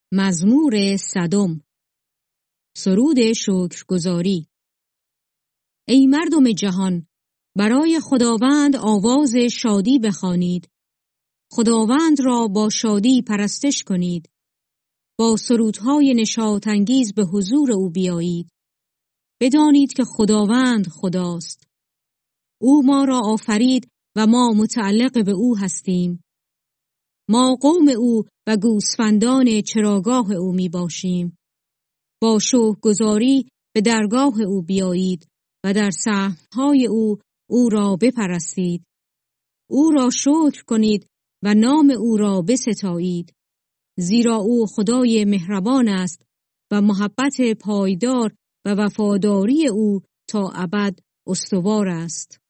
مزمور 100. سرود شکرگزاری. ای مردم جهان، برای خداوند آواز شادی بخوانید. خداوند را با شادی پرستش کنید. با سرودهای نشاط‌انگیز به حضور او بیایید. بدانید که خداوند خداست. او ما را آفرید و ما متعلق به او هستیم. ما قوم او و گوسفندان چراگاه او می باشیم. با شکرگزاری به درگاه او بیایید و در صحنهای او را بپرستید. او را شکر کنید و نام او را بستایید. زیرا او خدای مهربان است و محبت پایدار و وفاداری او تا ابد استوار است.